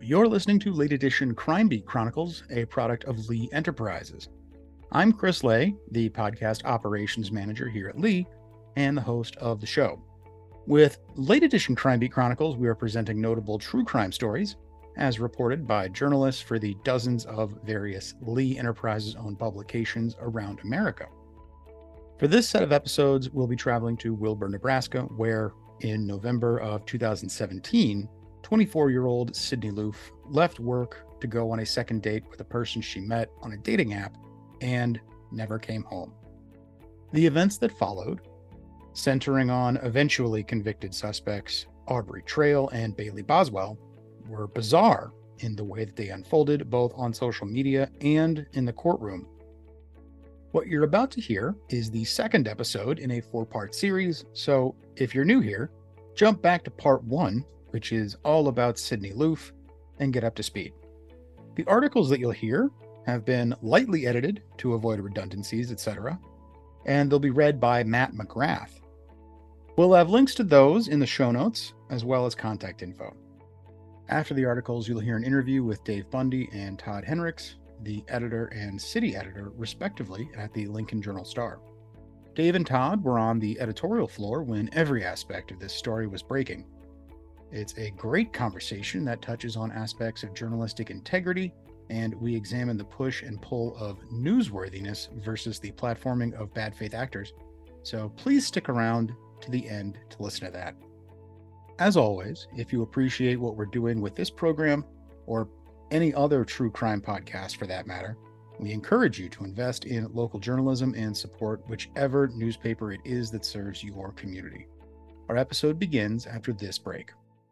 You're listening to Late Edition Crime Beat Chronicles, a product of Lee Enterprises. I'm Chris Lay, the podcast operations manager here at Lee, and the host of the show. With Late Edition Crime Beat Chronicles, we are presenting notable true crime stories, as reported by journalists for the dozens of various Lee Enterprises-owned publications around America. For this set of episodes, we'll be traveling to Wilbur, Nebraska, where, in November of 2017, 24-year-old Sydney Loof left work to go on a second date with a person she met on a dating app and never came home. The events that followed, centering on eventually convicted suspects Aubrey Trail and Bailey Boswell, were bizarre in the way that they unfolded both on social media and in the courtroom. What you're about to hear is the second episode in a 4-part series, so if you're new here, jump back to part 1, which is all about Sydney Loof, and get up to speed. The articles that you'll hear have been lightly edited to avoid redundancies, etc., and they'll be read by Matt McGrath. We'll have links to those in the show notes, as well as contact info. After the articles, you'll hear an interview with Dave Bundy and Todd Henricks, the editor and city editor, respectively, at the Lincoln Journal-Star. Dave and Todd were on the editorial floor when every aspect of this story was breaking. It's a great conversation that touches on aspects of journalistic integrity, and we examine the push and pull of newsworthiness versus the platforming of bad faith actors. So please stick around to the end to listen to that. As always, if you appreciate what we're doing with this program, or any other true crime podcast for that matter, we encourage you to invest in local journalism and support whichever newspaper it is that serves your community. Our episode begins after this break.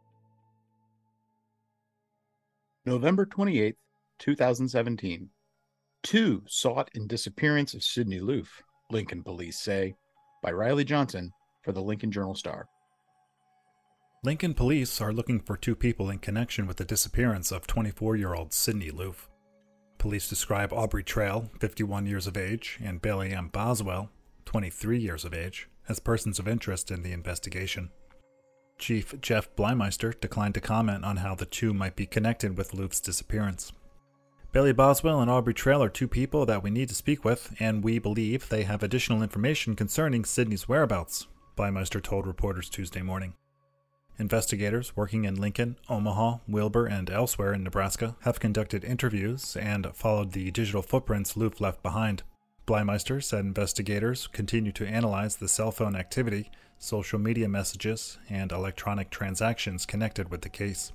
November 28th, 2017. 2 sought in disappearance of Sydney Loof, Lincoln police say, by Riley Johnson for the Lincoln Journal-Star. Lincoln police are looking for 2 people in connection with the disappearance of 24-year-old Sydney Loof. Police describe Aubrey Trail, 51 years of age, and Bailey M. Boswell, 23 years of age, as persons of interest in the investigation. Chief Jeff Blymeister declined to comment on how the 2 might be connected with Loof's disappearance. Bailey Boswell and Aubrey Trail are 2 people that we need to speak with, and we believe they have additional information concerning Sydney's whereabouts, Blymeister told reporters Tuesday morning. Investigators working in Lincoln, Omaha, Wilbur, and elsewhere in Nebraska have conducted interviews and followed the digital footprints Loof left behind. Blymeister said investigators continue to analyze the cell phone activity, social media messages, and electronic transactions connected with the case.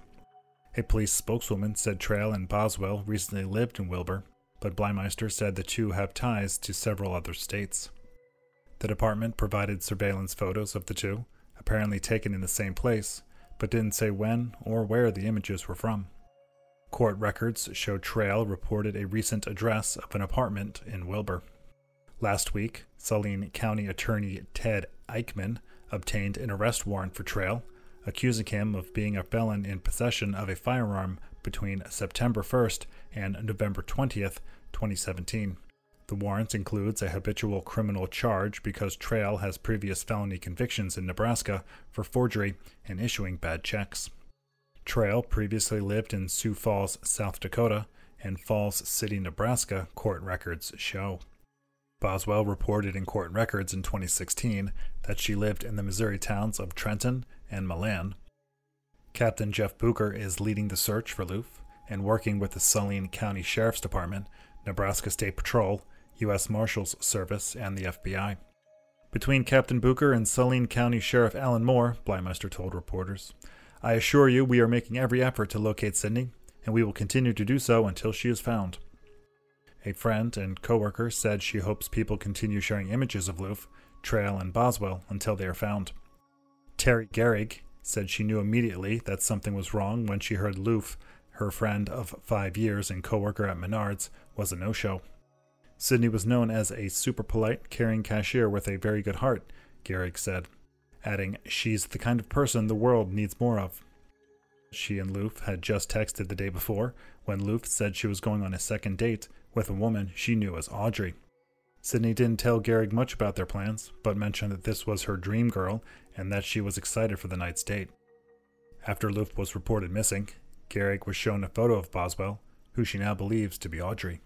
A police spokeswoman said Trail and Boswell recently lived in Wilbur, but Blymeister said the 2 have ties to several other states. The department provided surveillance photos of the 2, apparently taken in the same place, but didn't say when or where the images were from. Court records show Trail reported a recent address of an apartment in Wilbur. Last week, Saline County Attorney Ted Eichmann obtained an arrest warrant for Trail, accusing him of being a felon in possession of a firearm between September 1st and November 20th, 2017. The warrant includes a habitual criminal charge because Trail has previous felony convictions in Nebraska for forgery and issuing bad checks. Trail previously lived in Sioux Falls, South Dakota, and Falls City, Nebraska, court records show. Boswell reported in court records in 2016 that she lived in the Missouri towns of Trenton and Milan. Captain Jeff Bucher is leading the search for Loof and working with the Saline County Sheriff's Department, Nebraska State Patrol, U.S. Marshals Service, and the FBI. Between Captain Bucher and Saline County Sheriff Alan Moore, Blymeister told reporters, I assure you we are making every effort to locate Sydney, and we will continue to do so until she is found. A friend and coworker said she hopes people continue sharing images of Loof, Trail, and Boswell until they are found. Terry Gehrig said she knew immediately that something was wrong when she heard Loof, her friend of 5 years and coworker at Menards, was a no-show. Sydney was known as a super polite, caring cashier with a very good heart, Gehrig said, adding, she's the kind of person the world needs more of. She and Loof had just texted the day before when Loof said she was going on a second date with a woman she knew as Audrey. Sydney didn't tell Gehrig much about their plans, but mentioned that this was her dream girl and that she was excited for the night's date. After Loof was reported missing, Gehrig was shown a photo of Boswell, who she now believes to be Audrey.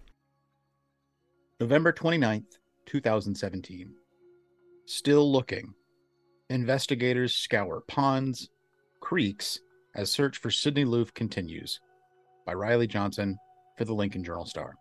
November 29th, 2017. Still looking. Investigators scour ponds, creeks, as search for Sidney Loof continues. By Riley Johnson for the Lincoln Journal-Star.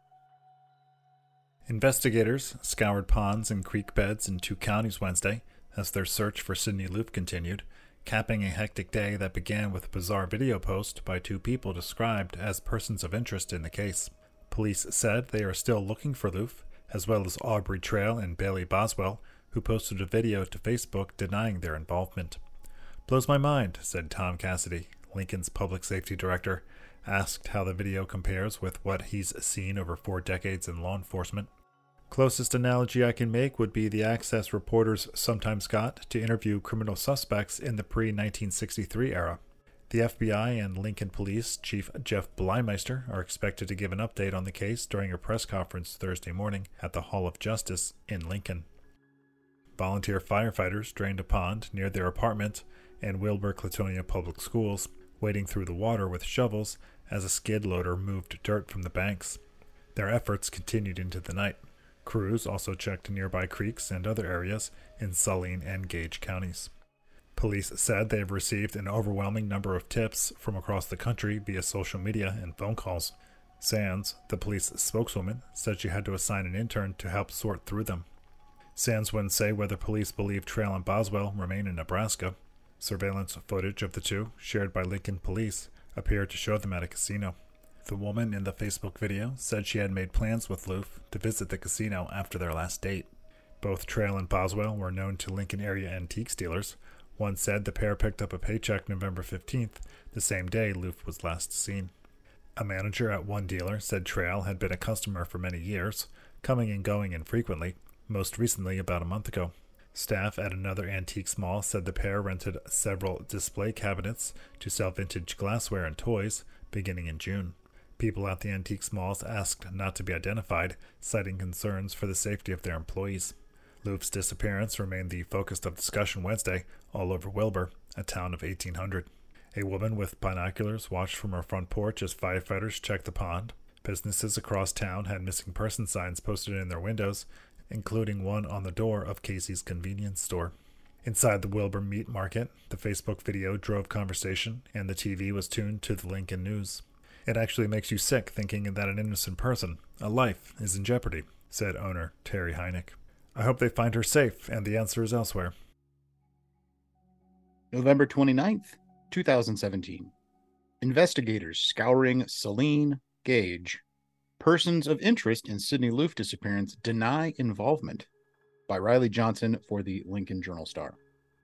Investigators scoured ponds and creek beds in 2 counties Wednesday as their search for Sidney Loof continued, capping a hectic day that began with a bizarre video post by 2 people described as persons of interest in the case. Police said they are still looking for Loof, as well as Aubrey Trail and Bailey Boswell, who posted a video to Facebook denying their involvement. "Blows my mind," said Tom Cassidy, Lincoln's public safety director, asked how the video compares with what he's seen over 4 decades in law enforcement. "Closest analogy I can make would be the access reporters sometimes got to interview criminal suspects in the pre-1963 era. The FBI and Lincoln Police Chief Jeff Blymeister are expected to give an update on the case during a press conference Thursday morning at the Hall of Justice in Lincoln. Volunteer firefighters drained a pond near their apartment in Wilber-Clatonia Public Schools, wading through the water with shovels as a skid loader moved dirt from the banks. Their efforts continued into the night. Crews also checked nearby creeks and other areas in Saline and Gage counties. Police said they have received an overwhelming number of tips from across the country via social media and phone calls. Sands, the police spokeswoman, said she had to assign an intern to help sort through them. Sands wouldn't say whether police believe Trail and Boswell remain in Nebraska. Surveillance footage of the 2, shared by Lincoln Police, appeared to show them at a casino. The woman in the Facebook video said she had made plans with Loof to visit the casino after their last date. Both Trail and Boswell were known to Lincoln area antiques dealers. One said the pair picked up a paycheck November 15th, the same day Loof was last seen. A manager at one dealer said Trail had been a customer for many years, coming and going infrequently, most recently about a month ago. Staff at another antiques mall said the pair rented several display cabinets to sell vintage glassware and toys beginning in June. People at the antiques malls asked not to be identified, citing concerns for the safety of their employees. Loof's disappearance remained the focus of discussion Wednesday all over Wilber, a town of 1,800. A woman with binoculars watched from her front porch as firefighters checked the pond. Businesses across town had missing person signs posted in their windows, including one on the door of Casey's convenience store. Inside the Wilber Meat Market, the Facebook video drove conversation, and the TV was tuned to the Lincoln News. "It actually makes you sick thinking that an innocent person, a life, is in jeopardy," said owner Terry Heineck. "I hope they find her safe, and the answer is elsewhere." November 29th, 2017. Investigators scouring Saline, Gage. Persons of interest in Sidney Loof disappearance deny involvement. By Riley Johnson for the Lincoln Journal-Star.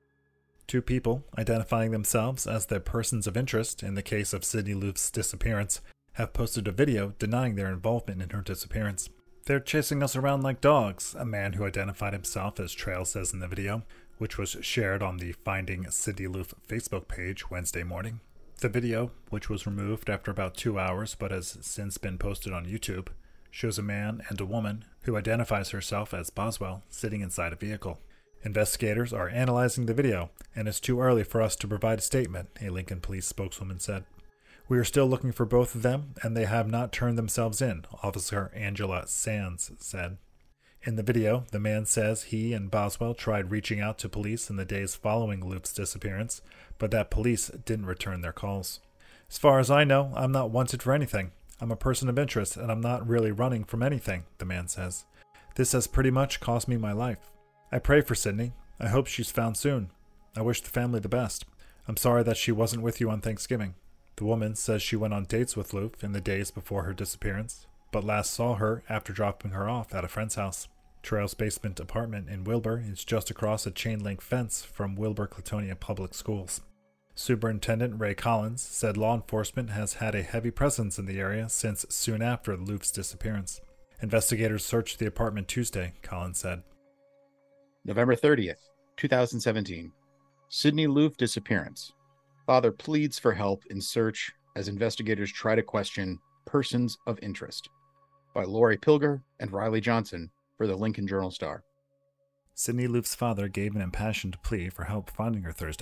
2 people, identifying themselves as the persons of interest in the case of Sidney Loof's disappearance, have posted a video denying their involvement in her disappearance. "They're chasing us around like dogs," a man who identified himself as Trail says in the video, which was shared on the Finding Sidney Loof Facebook page Wednesday morning. The video, which was removed after about 2 hours but has since been posted on YouTube, shows a man and a woman who identifies herself as Boswell sitting inside a vehicle. "Investigators are analyzing the video, and it's too early for us to provide a statement," a Lincoln Police spokeswoman said. "We are still looking for both of them, and they have not turned themselves in," Officer Angela Sands said. In the video, the man says he and Boswell tried reaching out to police in the days following Loof's disappearance, but that police didn't return their calls. "As far as I know, I'm not wanted for anything. I'm a person of interest, and I'm not really running from anything," the man says. "This has pretty much cost me my life. I pray for Sidney. I hope she's found soon. I wish the family the best. I'm sorry that she wasn't with you on Thanksgiving." The woman says she went on dates with Loof in the days before her disappearance, but last saw her after dropping her off at a friend's house. Trail's basement apartment in Wilber is just across a chain-link fence from Wilber-Clatonia Public Schools. Superintendent Ray Collins said law enforcement has had a heavy presence in the area since soon after Loof's disappearance. Investigators searched the apartment Tuesday, Collins said. November 30th, 2017. Sidney Loof disappearance. Father pleads for help in search as investigators try to question persons of interest. By Lori Pilger and Riley Johnson for the Lincoln Journal-Star. Sidney Loof's father gave an impassioned plea for help finding her Thursday,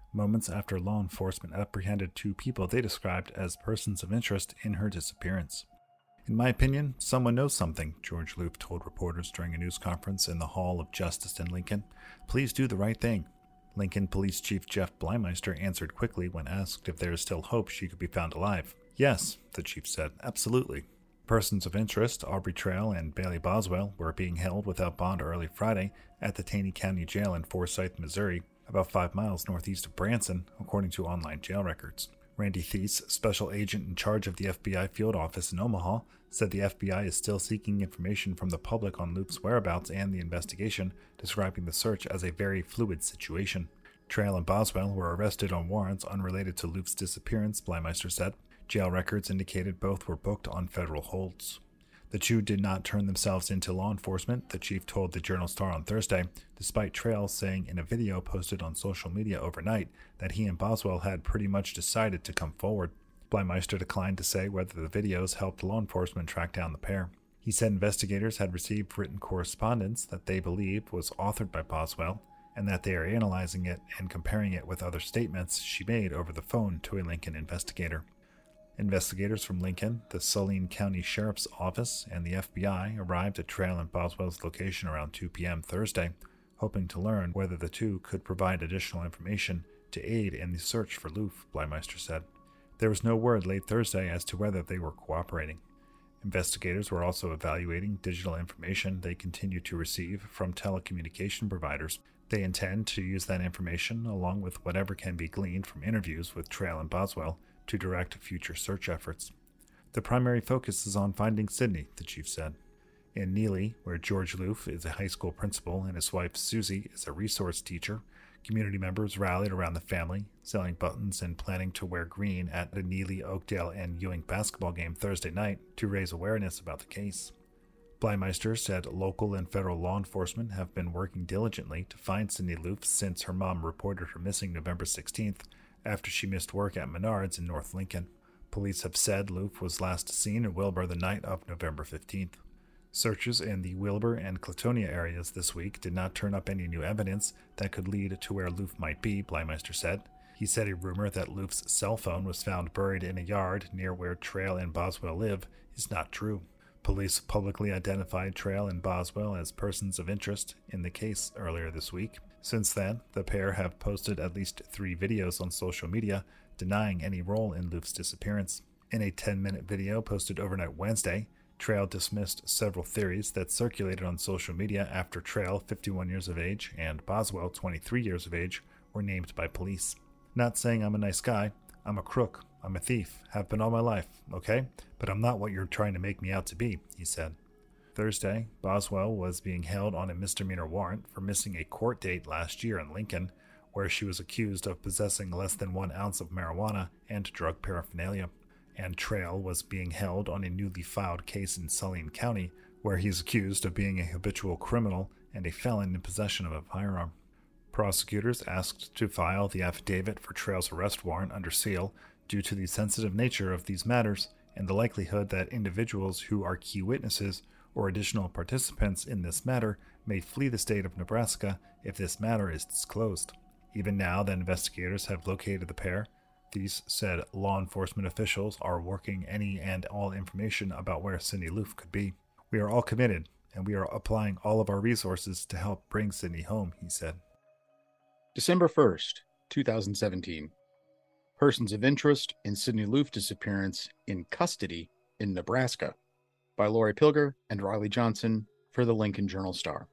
moments after law enforcement apprehended 2 people they described as persons of interest in her disappearance. "In my opinion, someone knows something," George Loof told reporters during a news conference in the Hall of Justice in Lincoln. "Please do the right thing." Lincoln Police Chief Jeff Bleimmeister answered quickly when asked if there is still hope she could be found alive. "Yes," the chief said, "absolutely." Persons of interest, Aubrey Trail and Bailey Boswell, were being held without bond early Friday at the Taney County Jail in Forsyth, Missouri, about 5 miles northeast of Branson, according to online jail records. Randy Thies, special agent in charge of the FBI field office in Omaha, said the FBI is still seeking information from the public on Loof's whereabouts and the investigation, describing the search as a very fluid situation. Trail and Boswell were arrested on warrants unrelated to Loof's disappearance, Bleimmeister said. Jail records indicated both were booked on federal holds. The two did not turn themselves into law enforcement, the chief told the Journal-Star on Thursday, despite Trail saying in a video posted on social media overnight that he and Boswell had pretty much decided to come forward. Bleimmeister declined to say whether the videos helped law enforcement track down the pair. He said investigators had received written correspondence that they believe was authored by Boswell, and that they are analyzing it and comparing it with other statements she made over the phone to a Lincoln investigator. Investigators from Lincoln, the Saline County Sheriff's Office, and the FBI arrived at Trail and Boswell's location around 2 p.m. Thursday, hoping to learn whether the two could provide additional information to aid in the search for Loof, Bleimmeister said. There was no word late Thursday as to whether they were cooperating. Investigators were also evaluating digital information they continue to receive from telecommunication providers. They intend to use that information, along with whatever can be gleaned from interviews with Trail and Boswell, to direct future search efforts. The primary focus is on finding Sydney, the chief said. In Neely, where George Loof is a high school principal and his wife Susie is a resource teacher, community members rallied around the family, selling buttons and planning to wear green at the Neely, Oakdale, and Ewing basketball game Thursday night to raise awareness about the case. Bleimmeister said local and federal law enforcement have been working diligently to find Sydney Loof since her mom reported her missing November 16th after she missed work at Menards in North Lincoln. Police have said Loof was last seen in Wilbur the night of November 15th. Searches in the Wilbur and Clatonia areas this week did not turn up any new evidence that could lead to where Loof might be, Bleimmeister said. He said a rumor that Loof's cell phone was found buried in a yard near where Trail and Boswell live is not true. Police publicly identified Trail and Boswell as persons of interest in the case earlier this week. Since then, the pair have posted at least 3 videos on social media denying any role in Loof's disappearance. In a 10-minute video posted overnight Wednesday, Trail dismissed several theories that circulated on social media after Trail, 51 years of age, and Boswell, 23 years of age, were named by police. "Not saying I'm a nice guy. I'm a crook. I'm a thief. Have been all my life, okay? But I'm not what you're trying to make me out to be," he said. Thursday, Boswell was being held on a misdemeanor warrant for missing a court date last year in Lincoln, where she was accused of possessing less than 1 ounce of marijuana and drug paraphernalia. And Trail was being held on a newly filed case in Saline County, where he's accused of being a habitual criminal and a felon in possession of a firearm. Prosecutors asked to file the affidavit for Trail's arrest warrant under seal due to the sensitive nature of these matters and the likelihood that individuals who are key witnesses or additional participants in this matter may flee the state of Nebraska if this matter is disclosed. Even now that investigators have located the pair, Thies said law enforcement officials are working any and all information about where Sydney Loof could be. "We are all committed, and we are applying all of our resources to help bring Sydney home," he said. December 1st, 2017. Persons of interest in Sydney Loof disappearance in custody in Nebraska, by Lori Pilger and Riley Johnson for the Lincoln Journal-Star.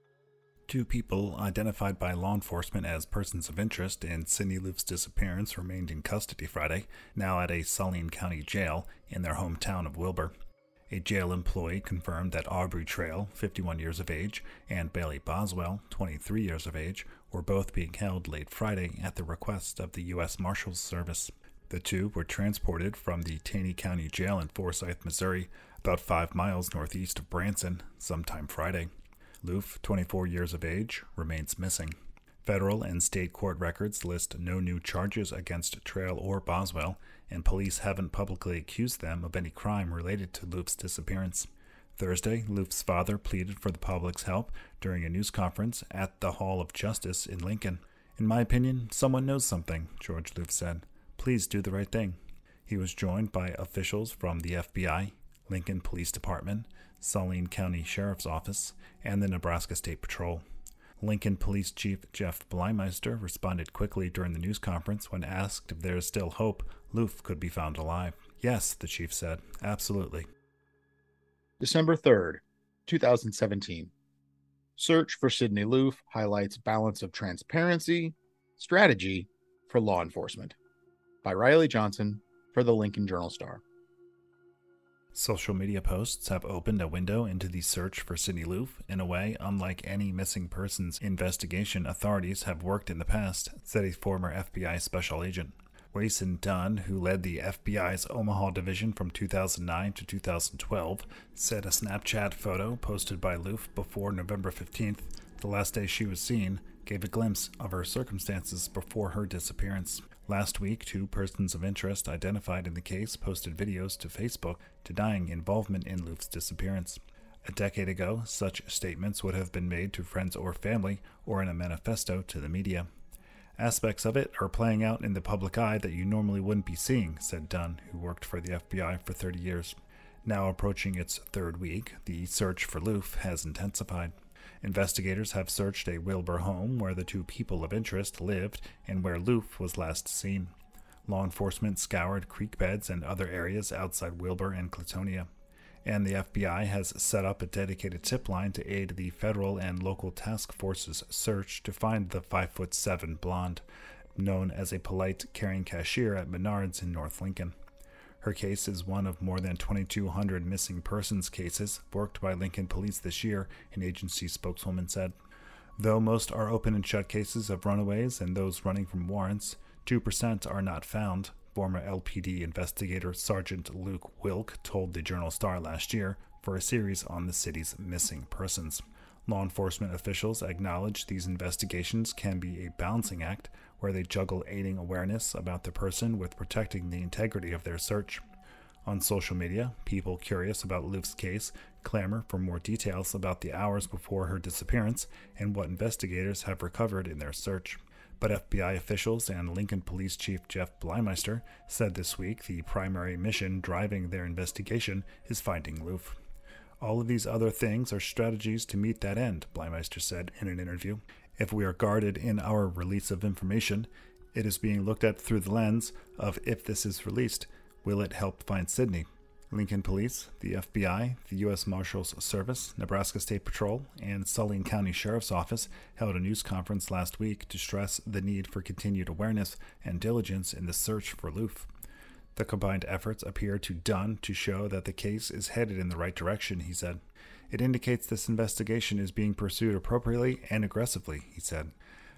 2 people identified by law enforcement as persons of interest in Sydney Loof's disappearance remained in custody Friday, now at a Saline County jail in their hometown of Wilbur. A jail employee confirmed that Aubrey Trail, 51 years of age, and Bailey Boswell, 23 years of age, were both being held late Friday at the request of the U.S. Marshals Service. The 2 were transported from the Taney County Jail in Forsyth, Missouri, about 5 miles northeast of Branson, sometime Friday. Loof, 24 years of age, remains missing. Federal and state court records list no new charges against Trail or Boswell, and police haven't publicly accused them of any crime related to Loof's disappearance. Thursday, Loof's father pleaded for the public's help during a news conference at the Hall of Justice in Lincoln. "In my opinion, someone knows something," George Loof said. "Please do the right thing." He was joined by officials from the FBI, Lincoln Police Department, Saline County Sheriff's Office, and the Nebraska State Patrol. Lincoln Police Chief Jeff Bleiemeister responded quickly during the news conference when asked if there is still hope Loof could be found alive. "Yes," the chief said, "absolutely." December 3rd, 2017. Search for Sidney Loof highlights balance of transparency, strategy for law enforcement. By Riley Johnson for the Lincoln Journal-Star. Social media posts have opened a window into the search for Sidney Loof in a way unlike any missing persons investigation authorities have worked in the past, said a former FBI special agent. Wason Dunn, who led the FBI's Omaha division from 2009 to 2012, said a Snapchat photo posted by Loof before November 15th, the last day she was seen, gave a glimpse of her circumstances before her disappearance. Last week, 2 persons of interest identified in the case posted videos to Facebook denying involvement in Loof's disappearance. A decade ago, such statements would have been made to friends or family or in a manifesto to the media. "Aspects of it are playing out in the public eye that you normally wouldn't be seeing," said Dunn, who worked for the FBI for 30 years. Now approaching its 3rd week, the search for Loof has intensified. Investigators have searched a Wilbur home where the 2 people of interest lived and where Loof was last seen. Law enforcement scoured creek beds and other areas outside Wilbur and Clatonia. And the FBI has set up a dedicated tip line to aid the federal and local task forces' search to find the 5'7" blonde, known as a polite, caring cashier at Menards in North Lincoln. Her case is one of more than 2,200 missing persons cases worked by Lincoln Police this year, an agency spokeswoman said. Though most are open and shut cases of runaways and those running from warrants, 2% are not found, former LPD investigator Sergeant Luke Wilk told the Journal-Star last year for a series on the city's missing persons. Law enforcement officials acknowledge these investigations can be a balancing act where they juggle aiding awareness about the person with protecting the integrity of their search. On social media, people curious about Loof's case clamor for more details about the hours before her disappearance and what investigators have recovered in their search. But FBI officials and Lincoln Police Chief Jeff Bleiemeister said this week the primary mission driving their investigation is finding Loof. "All of these other things are strategies to meet that end," Bleiemeister said in an interview. "If we are guarded in our release of information, it is being looked at through the lens of if this is released, will it help find Sidney?" Lincoln Police, the FBI, the U.S. Marshals Service, Nebraska State Patrol, and Saline County Sheriff's Office held a news conference last week to stress the need for continued awareness and diligence in the search for Loof. The combined efforts appear to Dunn to show that the case is headed in the right direction, he said. "It indicates this investigation is being pursued appropriately and aggressively," he said.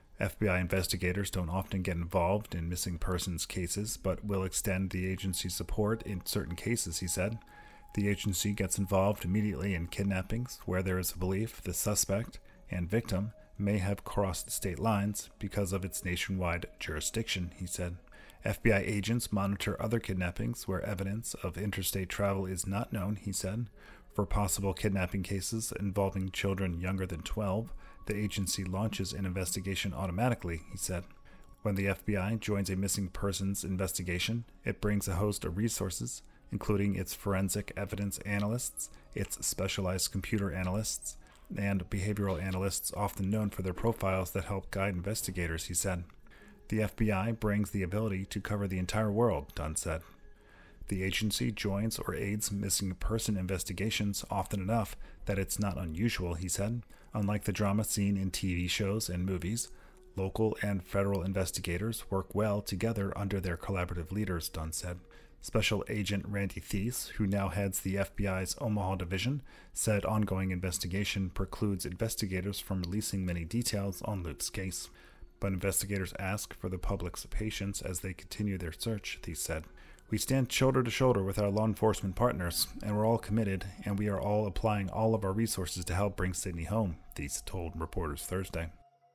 FBI investigators don't often get involved in missing persons cases, but will extend the agency's support in certain cases, he said. The agency gets involved immediately in kidnappings where there is a belief the suspect and victim may have crossed state lines because of its nationwide jurisdiction, he said. FBI agents monitor other kidnappings where evidence of interstate travel is not known, he said. For possible kidnapping cases involving children younger than 12, the agency launches an investigation automatically, he said. When the FBI joins a missing persons investigation, it brings a host of resources, including its forensic evidence analysts, its specialized computer analysts, and behavioral analysts often known for their profiles that help guide investigators, he said. The FBI brings the ability to cover the entire world, Dunn said. The agency joins or aids missing person investigations often enough that it's not unusual, he said. Unlike the drama seen in TV shows and movies, local and federal investigators work well together under their collaborative leaders, Dunn said. Special Agent Randy Thies, who now heads the FBI's Omaha division, said ongoing investigation precludes investigators from releasing many details on Loof's case. But investigators ask for the public's patience as they continue their search, Thies said. "We stand shoulder to shoulder with our law enforcement partners, and we're all committed, and we are all applying all of our resources to help bring Sidney home," Thies told reporters Thursday.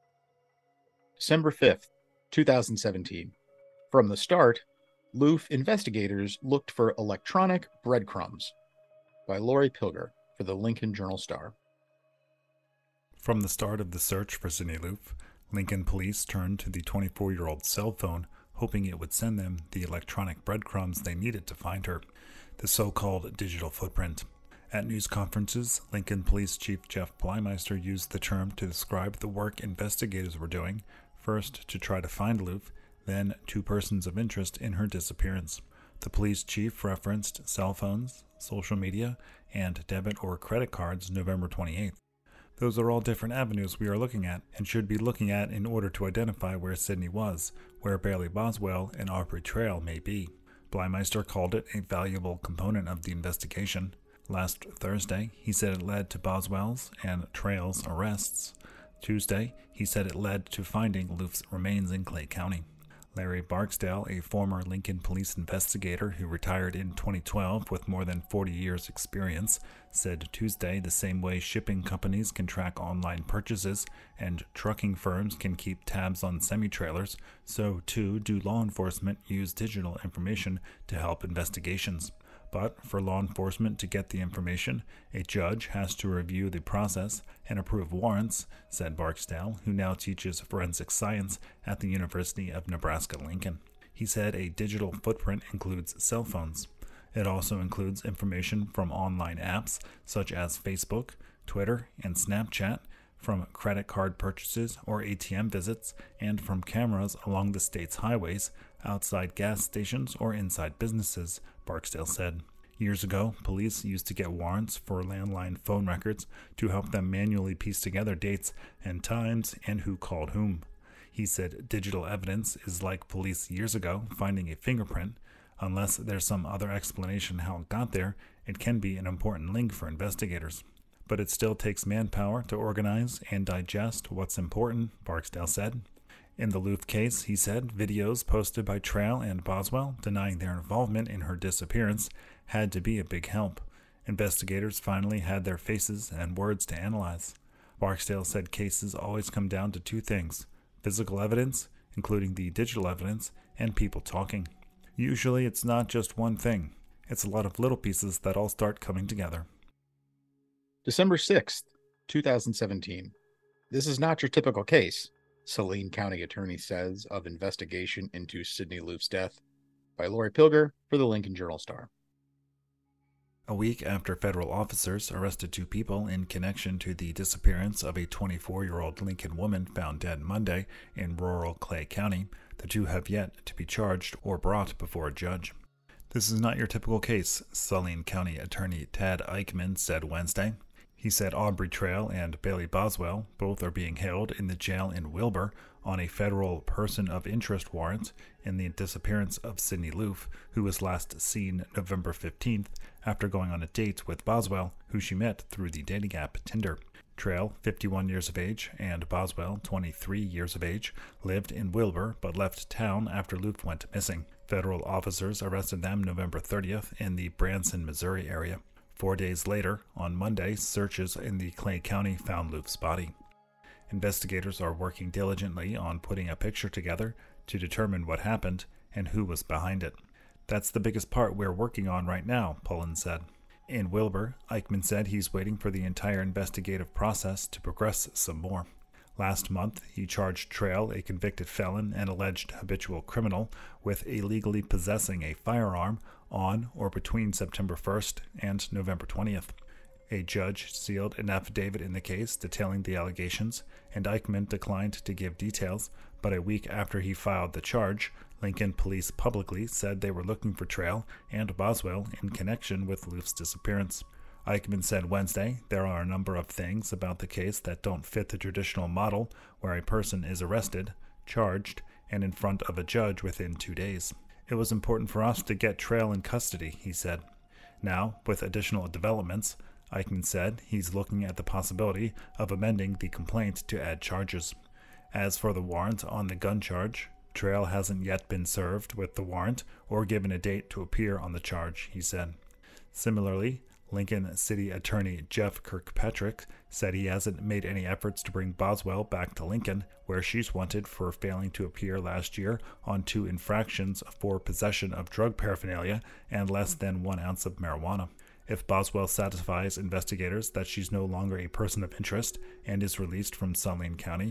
December 5th, 2017. From the start, Loof investigators looked for electronic breadcrumbs. By Lori Pilger for the Lincoln Journal-Star. From the start of the search for Sidney Loof, Lincoln police turned to the 24-year-old's cell phone, hoping it would send them the electronic breadcrumbs they needed to find her, the so-called digital footprint. At news conferences, Lincoln Police Chief Jeff Bleiemeister used the term to describe the work investigators were doing, first to try to find Loof, then two persons of interest in her disappearance. The police chief referenced cell phones, social media, and debit or credit cards November 28th. Those are all different avenues we are looking at and should be looking at in order to identify where Sydney was, where Bailey Boswell and Aubrey Trail may be. Bleiemeister called it a valuable component of the investigation. Last Thursday, he said it led to Boswell's and Trail's arrests. Tuesday, he said it led to finding Loof's remains in Clay County. Larry Barksdale, a former Lincoln police investigator who retired in 2012 with more than 40 years' experience, said Tuesday the same way shipping companies can track online purchases and trucking firms can keep tabs on semi-trailers, so too do law enforcement use digital information to help investigations. But for law enforcement to get the information, a judge has to review the process and approve warrants, said Barksdale, who now teaches forensic science at the University of Nebraska-Lincoln. He said a digital footprint includes cell phones. It also includes information from online apps such as Facebook, Twitter, and Snapchat, from credit card purchases or ATM visits, and from cameras along the state's highways, outside gas stations, or inside businesses, Barksdale said. Years ago, police used to get warrants for landline phone records to help them manually piece together dates and times and who called whom. He said digital evidence is like police years ago finding a fingerprint. Unless there's some other explanation how it got there, it can be an important link for investigators. But it still takes manpower to organize and digest what's important, Barksdale said. In the Loof case, he said, videos posted by Trail and Boswell denying their involvement in her disappearance had to be a big help. Investigators finally had their faces and words to analyze. Barksdale said cases always come down to two things: physical evidence, including the digital evidence, and people talking. Usually it's not just one thing. It's a lot of little pieces that all start coming together. December 6th, 2017. This is not your typical case, Saline County Attorney says of investigation into Sydney Loof's death, by Lori Pilger for the Lincoln Journal-Star. A week after federal officers arrested two people in connection to the disappearance of a 24-year-old Lincoln woman found dead Monday in rural Clay County, the two have yet to be charged or brought before a judge. This is not your typical case, Saline County Attorney Tad Eichmann said Wednesday. He said Aubrey Trail and Bailey Boswell both are being held in the jail in Wilbur on a federal person of interest warrant in the disappearance of Sydney Loof, who was last seen November 15th after going on a date with Boswell, who she met through the dating app Tinder. Trail, 51 years of age, and Boswell, 23 years of age, lived in Wilbur but left town after Loof went missing. Federal officers arrested them November 30th in the Branson, Missouri area. 4 days later, on Monday, searches in the Clay County found Loof's body. Investigators are working diligently on putting a picture together to determine what happened and who was behind it. That's the biggest part we're working on right now, Pullen said. In Wilbur, Eichmann said he's waiting for the entire investigative process to progress some more. Last month, he charged Trail, a convicted felon and alleged habitual criminal, with illegally possessing a firearm on or between September 1st and November 20th. A judge sealed an affidavit in the case detailing the allegations, and Eichmann declined to give details, but a week after he filed the charge, Lincoln police publicly said they were looking for Trail and Boswell in connection with Loof's disappearance. Eichmann said Wednesday there are a number of things about the case that don't fit the traditional model where a person is arrested, charged, and in front of a judge within 2 days. It was important for us to get Trail in custody, he said. Now, with additional developments, Eichmann said he's looking at the possibility of amending the complaint to add charges. As for the warrant on the gun charge, Trail hasn't yet been served with the warrant or given a date to appear on the charge, he said. Similarly, Lincoln City Attorney Jeff Kirkpatrick said he hasn't made any efforts to bring Boswell back to Lincoln, where she's wanted for failing to appear last year on 2 infractions for possession of drug paraphernalia and less than 1 ounce of marijuana. If Boswell satisfies investigators that she's no longer a person of interest and is released from Saline County,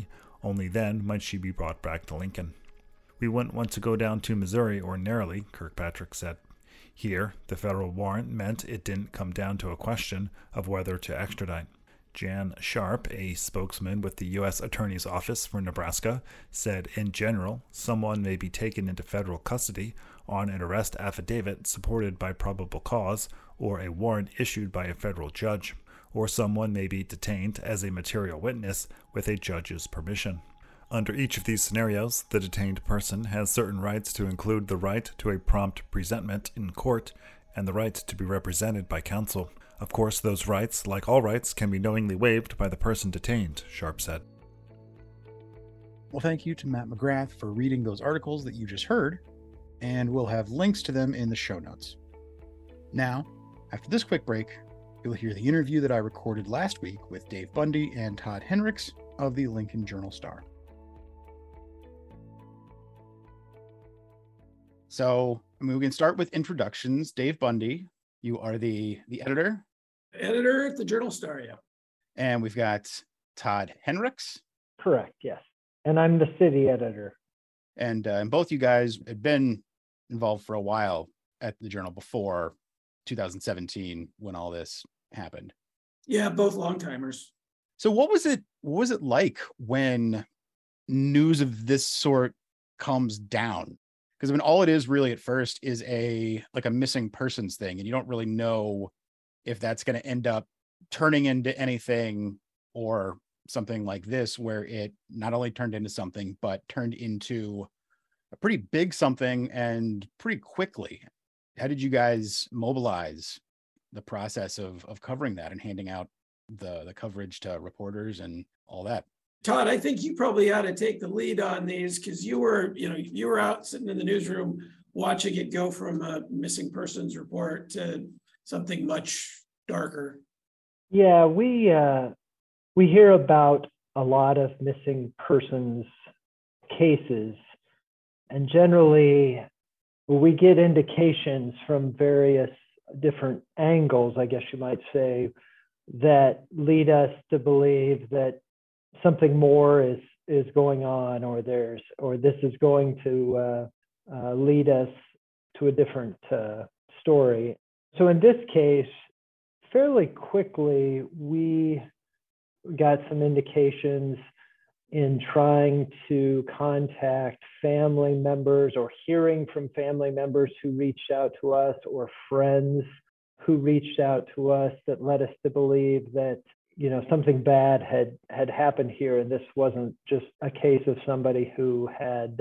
Only then might she be brought back to Lincoln. We wouldn't want to go down to Missouri ordinarily, Kirkpatrick said. Here, the federal warrant meant it didn't come down to a question of whether to extradite. Jan Sharp, a spokesman with the U.S. Attorney's Office for Nebraska, said in general, someone may be taken into federal custody on an arrest affidavit supported by probable cause or a warrant issued by a federal judge, or someone may be detained as a material witness with a judge's permission. Under each of these scenarios, the detained person has certain rights to include the right to a prompt presentment in court and the right to be represented by counsel. Of course, those rights, like all rights, can be knowingly waived by the person detained, Sharp said. Well, thank you to Matt McGrath for reading those articles that you just heard, and we'll have links to them in the show notes. Now, after this quick break, you'll hear the interview that I recorded last week with Dave Bundy and Todd Henricks of the Lincoln Journal-Star. So, we can start with introductions. Dave Bundy, you are the editor. Editor at the Journal-Star, yeah. And we've got Todd Henricks. Correct, yes. And I'm the city editor. And both you guys had been involved for a while at the Journal before 2017 when all this happened. Yeah, both long-timers. So what was it like when news of this sort comes down? Because all it is really at first is a missing persons thing, and you don't really know if that's going to end up turning into anything or something like this, where it not only turned into something, but turned into a pretty big something and pretty quickly. How did you guys mobilize the process of covering that and handing out the coverage to reporters and all that? Todd, I think you probably ought to take the lead on these, because you were out sitting in the newsroom watching it go from a missing persons report to something much darker. Yeah, we hear about a lot of missing persons cases, and generally we get indications from various different angles, I guess you might say, that lead us to believe that something more is going on, or this is going to lead us to a different story. So in this case, fairly quickly, we got some indications in trying to contact family members or hearing from family members who reached out to us, or friends who reached out to us, that led us to believe that something bad had happened here, and this wasn't just a case of somebody who had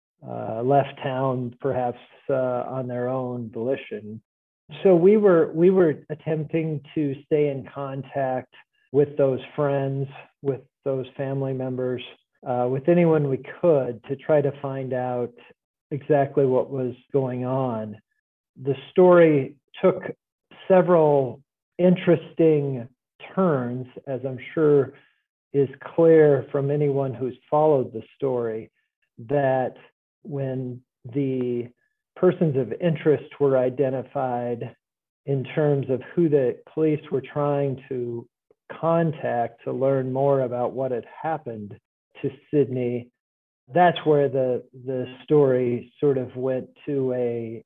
left town, perhaps on their own volition. So we were attempting to stay in contact with those friends, with those family members, with anyone we could, to try to find out exactly what was going on. The story took several interesting turns, as I'm sure is clear from anyone who's followed the story, that when the persons of interest were identified in terms of who the police were trying to contact to learn more about what had happened to Sidney, that's where the story sort of went to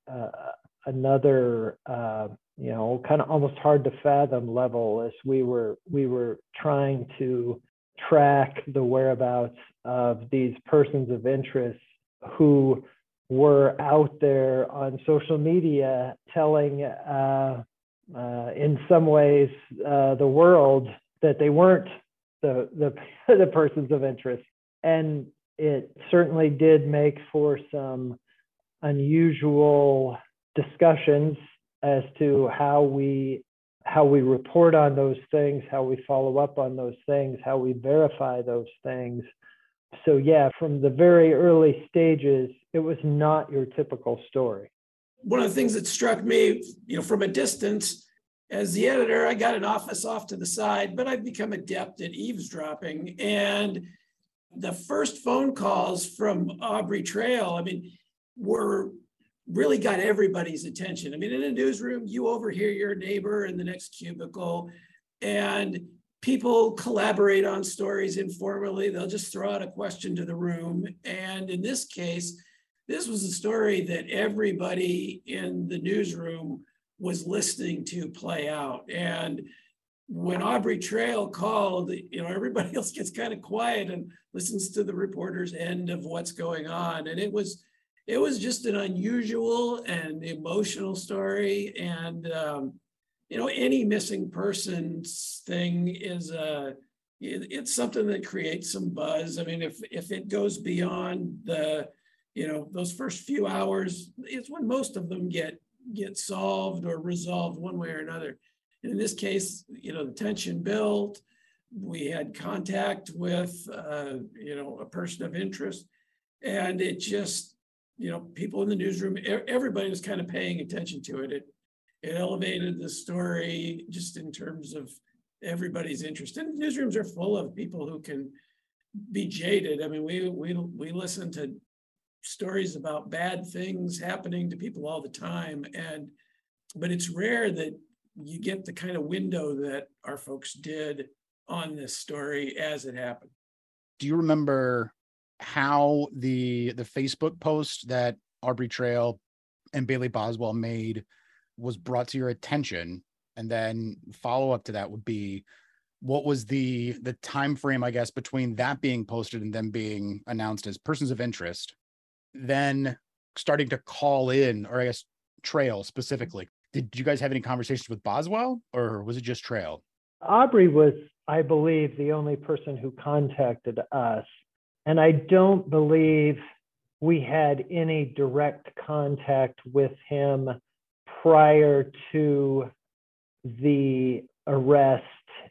another kind of almost hard to fathom level, as we were trying to track the whereabouts of these persons of interest who were out there on social media telling in some ways the world that they weren't the persons of interest. And it certainly did make for some unusual discussions as to how we report on those things, how we follow up on those things, how we verify those things. So yeah, from the very early stages, it was not your typical story. One of the things that struck me, from a distance, as the editor, I got an office off to the side, but I've become adept at eavesdropping. And the first phone calls from Aubrey Trail, really got everybody's attention. In a newsroom, you overhear your neighbor in the next cubicle, and people collaborate on stories informally. They'll just throw out a question to the room. And in this case, this was a story that everybody in the newsroom was listening to play out. And when Aubrey Trail called, everybody else gets kind of quiet and listens to the reporter's end of what's going on. And it was just an unusual and emotional story. And any missing persons thing is it's something that creates some buzz. I mean, if it goes beyond those first few hours, it's when most of them get solved or resolved one way or another. And in this case, the tension built. We had contact with a person of interest, and it just people in the newsroom, everybody was kind of paying attention to it. It elevated the story just in terms of everybody's interest. And newsrooms are full of people who can be jaded. I mean, we listen to stories about bad things happening to people all the time, but it's rare that you get the kind of window that our folks did on this story as it happened. Do you remember how the Facebook post that Aubrey Trail and Bailey Boswell made was brought to your attention? And then follow up to that would be, what was the time frame, I guess, between that being posted and them being announced as persons of interest, then starting to call in, or I guess Trail specifically? Did you guys have any conversations with Boswell, or was it just Trail? Aubrey was, I believe, the only person who contacted us. And I don't believe we had any direct contact with him prior to the arrest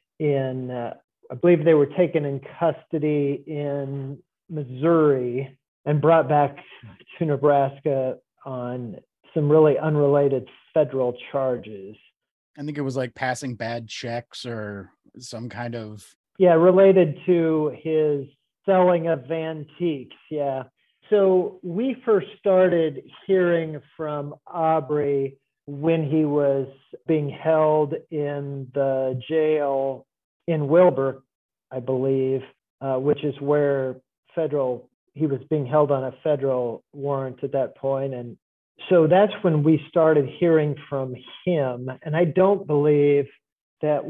I believe they were taken in custody in Missouri and brought back to Nebraska on some really unrelated federal charges. I think it was like passing bad checks or some kind of... Yeah, related to his selling of antiques. Yeah. So we first started hearing from Aubrey when he was being held in the jail in Wilbur, I believe, which is where he was being held on a federal warrant at that point. And so that's when we started hearing from him. And I don't believe that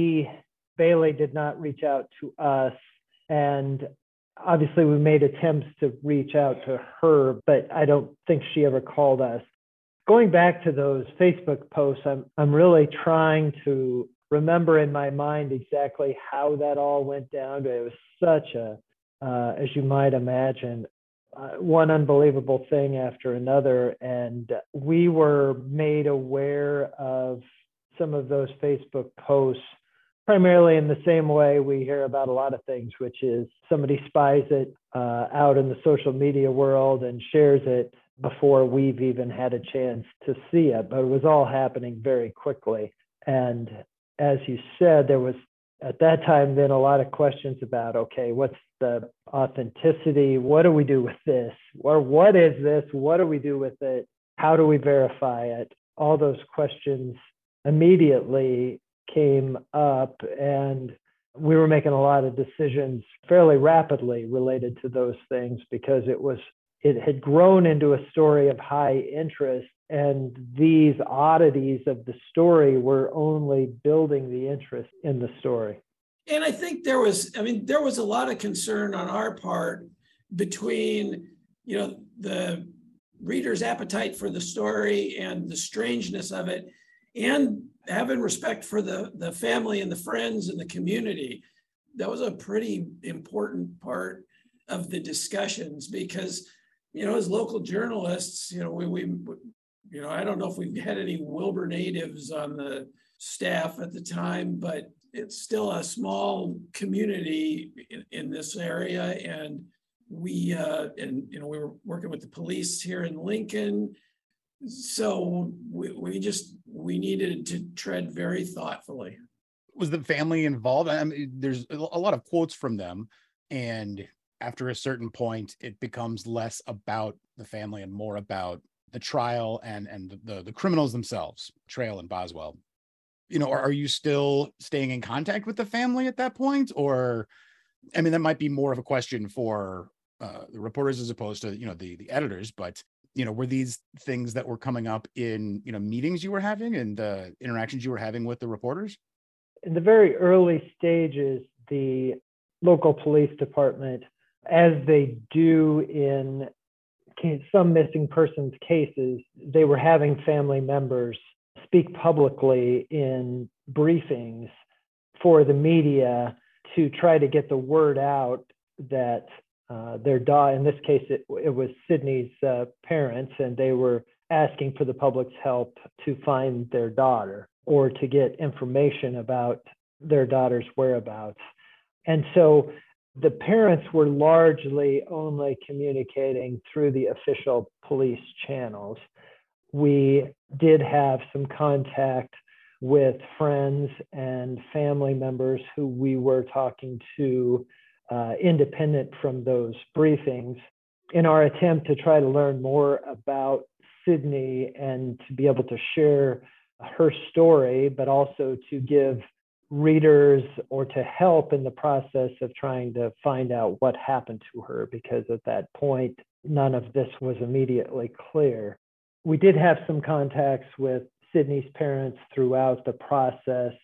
Bailey did not reach out to us. And obviously we made attempts to reach out to her, but I don't think she ever called us. Going back to those Facebook posts, I'm really trying to remember in my mind exactly how that all went down. It was such as you might imagine, one unbelievable thing after another. And we were made aware of some of those Facebook posts primarily in the same way we hear about a lot of things, which is somebody spies it out in the social media world and shares it before we've even had a chance to see it. But it was all happening very quickly. And as you said, there was at that time then a lot of questions about, okay, what's the authenticity? What do we do with this? Or what is this? What do we do with it? How do we verify it? All those questions immediately came up, and we were making a lot of decisions fairly rapidly related to those things because it had grown into a story of high interest, and these oddities of the story were only building the interest in the story. And I think there was a lot of concern on our part between, the reader's appetite for the story and the strangeness of it, and having respect for the family and the friends and the community. That was a pretty important part of the discussions because, as local journalists, I don't know if we've had any Wilbur natives on the staff at the time, but it's still a small community in this area. And we were working with the police here in Lincoln. So we needed to tread very thoughtfully. Was the family involved? I mean, there's a lot of quotes from them, and after a certain point, it becomes less about the family and more about the trial and the criminals themselves, Trail and Boswell. are you still staying in contact with the family at that point? Or, I mean, that might be more of a question for the reporters as opposed to, the editors, but, were these things that were coming up in, meetings you were having and the interactions you were having with the reporters? In the very early stages, the local police department, as they do in some missing persons cases, they were having family members speak publicly in briefings for the media to try to get the word out that their daughter, in this case, it was Sydney's parents, and they were asking for the public's help to find their daughter or to get information about their daughter's whereabouts. And so the parents were largely only communicating through the official police channels. We did have some contact with friends and family members who we were talking to independent from those briefings in our attempt to try to learn more about Sydney and to be able to share her story, but also to give readers or to help in the process of trying to find out what happened to her, because at that point, none of this was immediately clear. We did have some contacts with Sydney's parents throughout the process.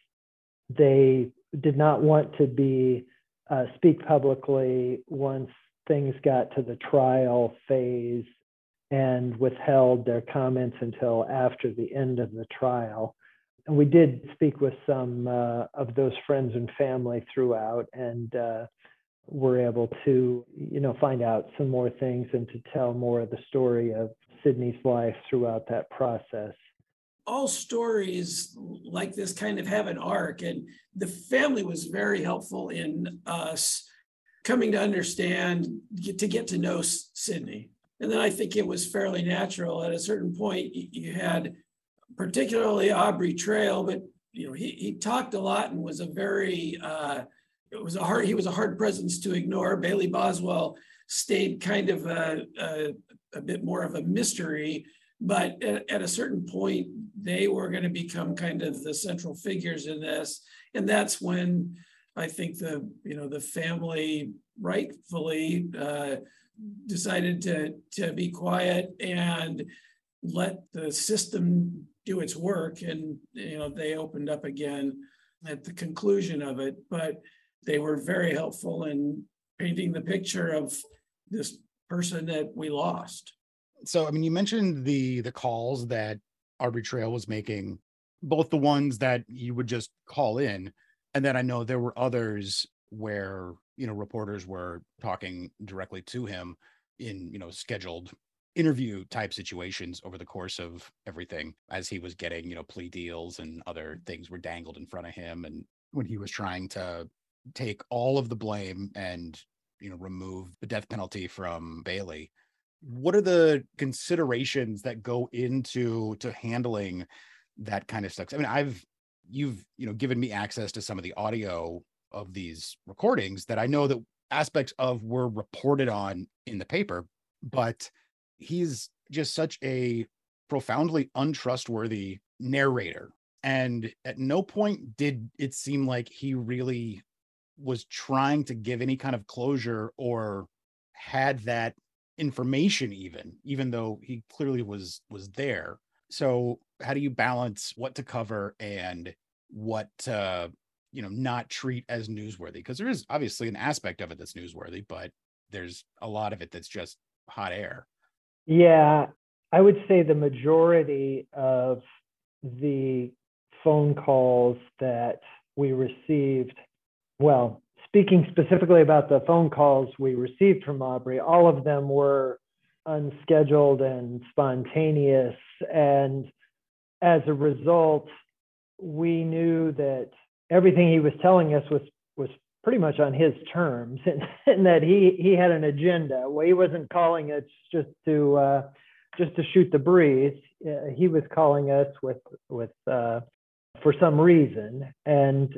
They did not want to speak publicly once things got to the trial phase and withheld their comments until after the end of the trial. And we did speak with some of those friends and family throughout, and were able to, find out some more things and to tell more of the story of Sydney's life throughout that process. All stories like this kind of have an arc, and the family was very helpful in us coming to understand, to get to know Sydney. And then I think it was fairly natural. At a certain point, you had particularly Aubrey Trail, but he talked a lot and was he was a hard presence to ignore. Bailey Boswell stayed kind of a bit more of a mystery, but at a certain point, they were going to become kind of the central figures in this. And that's when I think the family rightfully decided to be quiet and let the system do its work. And, they opened up again at the conclusion of it, but they were very helpful in painting the picture of this person that we lost. So, I mean, you mentioned the calls that Aubrey Trail was making, both the ones that you would just call in, and then I know there were others where, reporters were talking directly to him in, scheduled interview type situations over the course of everything, as he was getting, plea deals and other things were dangled in front of him. And when he was trying to take all of the blame and, remove the death penalty from Bailey. What are the considerations that go into handling that kind of stuff? I mean, you've given me access to some of the audio of these recordings that I know that aspects of were reported on in the paper, but he's just such a profoundly untrustworthy narrator. And at no point did it seem like he really was trying to give any kind of closure or had that information, even though he clearly was there. So how do you balance what to cover and what to not treat as newsworthy? Because there is obviously an aspect of it that's newsworthy, but there's a lot of it that's just hot air. Yeah, I would say the majority of the phone calls that we received, well, speaking specifically about the phone calls we received from Aubrey, all of them were unscheduled and spontaneous. And as a result, we knew that everything he was telling us was pretty much on his terms, and that he had an agenda. Well, he wasn't calling us just to shoot the breeze. He was calling us with for some reason. And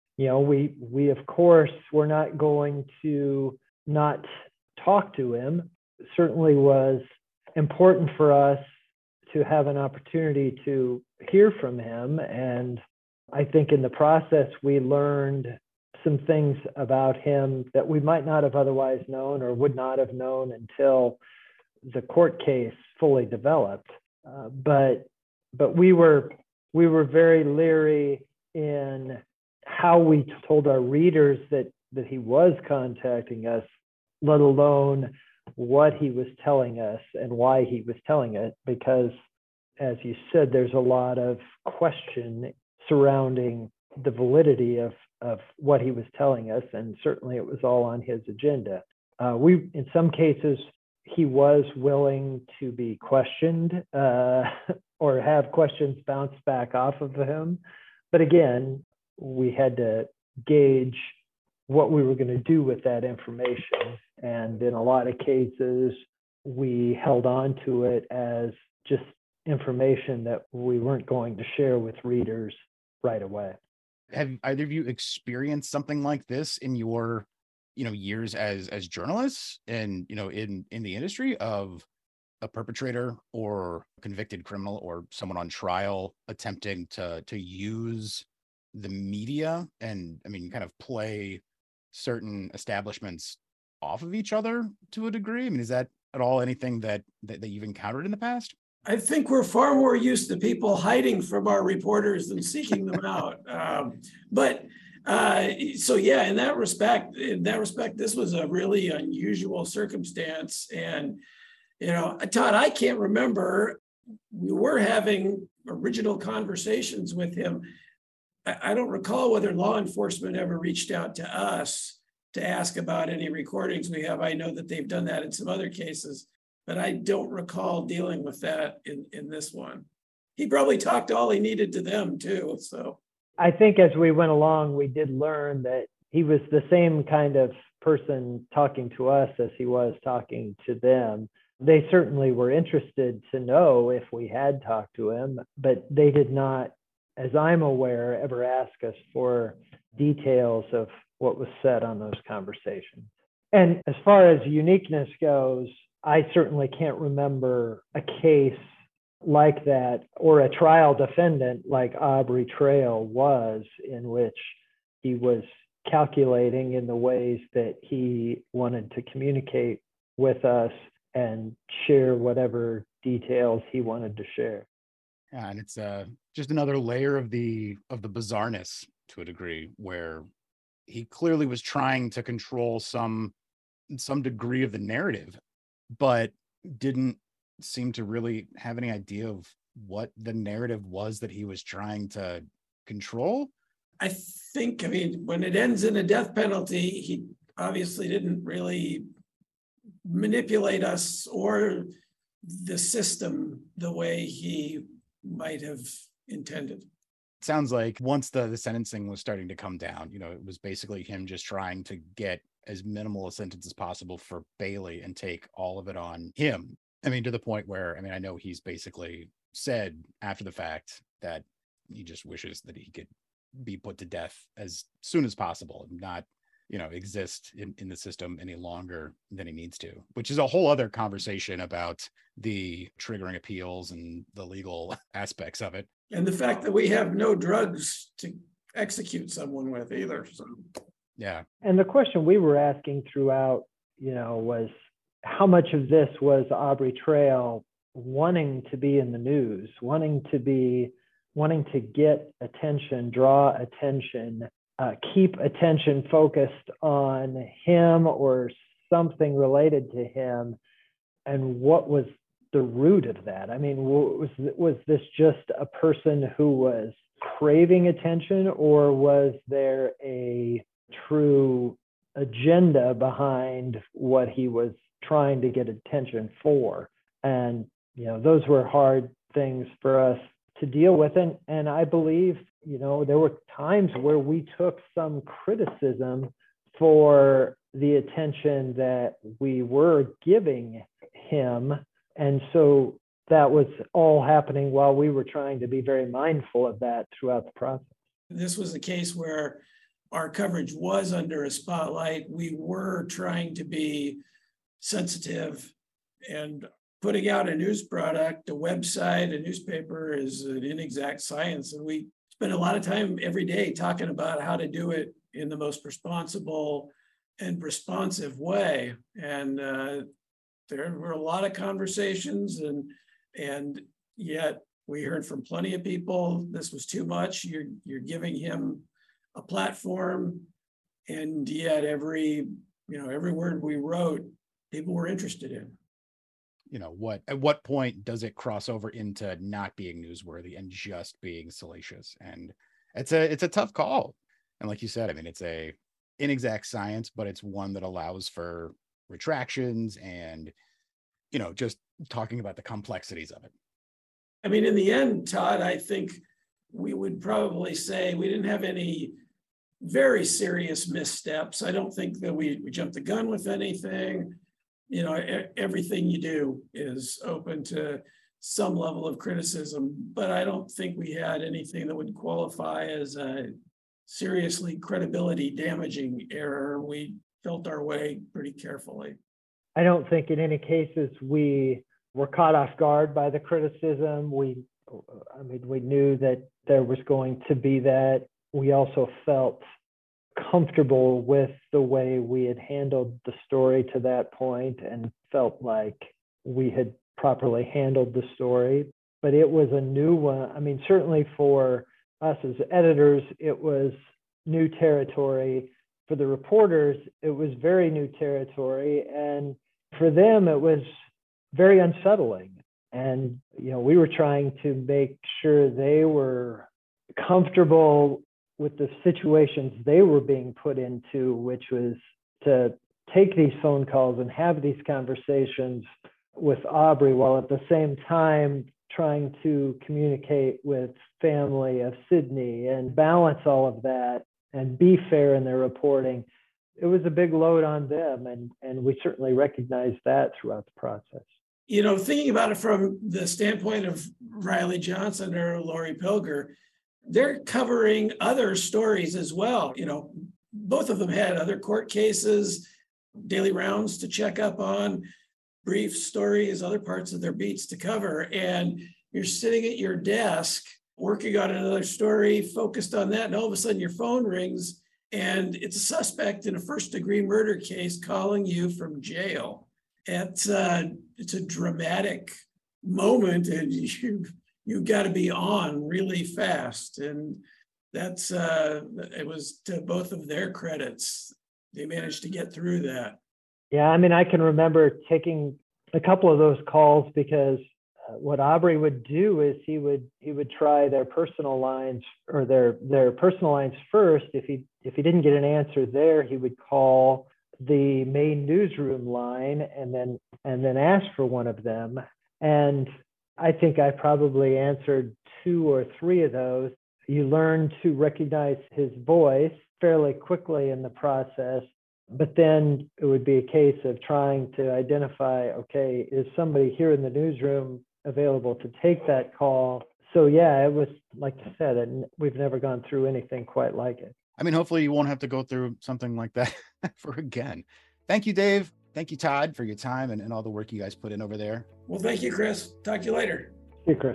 we of course were not going to not talk to him. It certainly was important for us to have an opportunity to hear from him, and I think in the process, we learned some things about him that we might not have otherwise known or would not have known until the court case fully developed. But we were very leery in how we told our readers that he was contacting us, let alone what he was telling us and why he was telling it, because as you said, there's a lot of question surrounding the validity of what he was telling us, and certainly it was all on his agenda. In some cases, he was willing to be questioned or have questions bounced back off of him. But again, we had to gauge what we were going to do with that information. And in a lot of cases, we held on to it as just information that we weren't going to share with readers right away. Have either of you experienced something like this in your, years as journalists and, in the industry, of a perpetrator or convicted criminal or someone on trial attempting to use the media and, kind of play certain establishments off of each other to a degree? Is that at all anything that you've encountered in the past? I think we're far more used to people hiding from our reporters than seeking them out. So yeah, in that respect, this was a really unusual circumstance. And, Todd, I can't remember, we were having original conversations with him. I don't recall whether law enforcement ever reached out to us to ask about any recordings we have. I know that they've done that in some other cases, but I don't recall dealing with that in this one. He probably talked all he needed to them too. So I think as we went along, we did learn that he was the same kind of person talking to us as he was talking to them. They certainly were interested to know if we had talked to him, but they did not, as I'm aware, ever ask us for details of what was said on those conversations. And as far as uniqueness goes, I certainly can't remember a case like that or a trial defendant like Aubrey Trail was, in which he was calculating in the ways that he wanted to communicate with us and share whatever details he wanted to share. Yeah, and it's just another layer of the bizarreness to a degree, where he clearly was trying to control some degree of the narrative, but didn't seem to really have any idea of what the narrative was that he was trying to control. I think, when it ends in a death penalty, he obviously didn't really manipulate us or the system the way he might have intended. It sounds like once the sentencing was starting to come down, it was basically him just trying to get as minimal a sentence as possible for Bailey and take all of it on him. To the point where, I know he's basically said after the fact that he just wishes that he could be put to death as soon as possible and not, exist in the system any longer than he needs to, which is a whole other conversation about the triggering appeals and the legal aspects of it. And the fact that we have no drugs to execute someone with either. So. Yeah. And the question we were asking throughout, was how much of this was Aubrey Trail wanting to be in the news, wanting to get attention, draw attention, keep attention focused on him or something related to him, and what was the root of that? Was this just a person who was craving attention, or was there a true agenda behind what he was trying to get attention for? And those were hard things for us to deal with. And I believe, there were times where we took some criticism for the attention that we were giving him. And so that was all happening while we were trying to be very mindful of that throughout the process. This was a case where our coverage was under a spotlight. We were trying to be sensitive, and putting out a news product, a website, a newspaper is an inexact science. And we spend a lot of time every day talking about how to do it in the most responsible and responsive way. And there were a lot of conversations, and yet we heard from plenty of people, this was too much. You're giving him a platform, and yet every word we wrote, people were interested in. At what point does it cross over into not being newsworthy and just being salacious? And it's a tough call. And like you said, I mean, it's a inexact science, but it's one that allows for retractions and, just talking about the complexities of it. I mean, in the end, Todd, I think we would probably say we didn't have any very serious missteps. I don't think that we jumped the gun with anything. Everything you do is open to some level of criticism, but I don't think we had anything that would qualify as a seriously credibility damaging error. We felt our way pretty carefully. I don't think in any cases we were caught off guard by the criticism. We knew that there was going to be that. We also felt comfortable with the way we had handled the story to that point and felt like we had properly handled the story. But it was a new one. I mean, certainly for us as editors, it was new territory. For the reporters, it was very new territory. And for them, it was very unsettling. And, we were trying to make sure they were comfortable with the situations they were being put into, which was to take these phone calls and have these conversations with Aubrey, while at the same time trying to communicate with family of Sydney and balance all of that and be fair in their reporting. It was a big load on them, and we certainly recognized that throughout the process. Thinking about it from the standpoint of Riley Johnson or Lori Pilger, they're covering other stories as well. Both of them had other court cases, daily rounds to check up on, brief stories, other parts of their beats to cover. And you're sitting at your desk working on another story, focused on that, and all of a sudden your phone rings and it's a suspect in a first-degree murder case calling you from jail. It's a dramatic moment, and you got to be on really fast. And that's it was to both of their credits. They managed to get through that. Yeah, I mean, I can remember taking a couple of those calls because what Aubrey would do is he would try their personal lines or their personal lines first. If he didn't get an answer there, he would call the main newsroom line and then ask for one of them. And I think I probably answered 2 or 3 of those. You learn to recognize his voice fairly quickly in the process, but then it would be a case of trying to identify, okay, is somebody here in the newsroom available to take that call? So yeah, it was, like you said, and we've never gone through anything quite like it. I mean, hopefully you won't have to go through something like that for again. Thank you, Dave. Thank you, Todd, for your time and all the work you guys put in over there. Well, thank you, Chris. Talk to you later. Hey, Chris.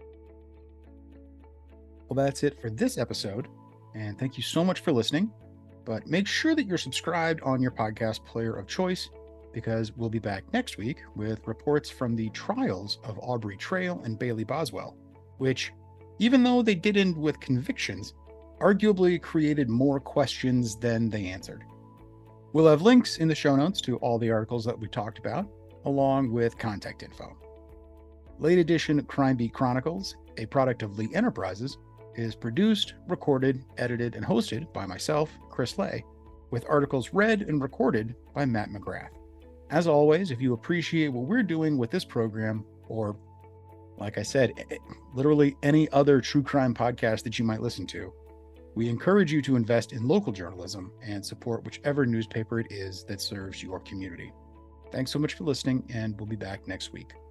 Well, that's it for this episode. And thank you so much for listening. But make sure that you're subscribed on your podcast player of choice, because we'll be back next week with reports from the trials of Aubrey Trail and Bailey Boswell, which, even though they did end with convictions, arguably created more questions than they answered. We'll have links in the show notes to all the articles that we talked about, along with contact info. Late Edition Crime Beat Chronicles, a product of Lee Enterprises, is produced, recorded, edited, and hosted by myself, Chris Lay, with articles read and recorded by Matt McGrath. As always, if you appreciate what we're doing with this program, or, like I said, literally any other true crime podcast that you might listen to, we encourage you to invest in local journalism and support whichever newspaper it is that serves your community. Thanks so much for listening, and we'll be back next week.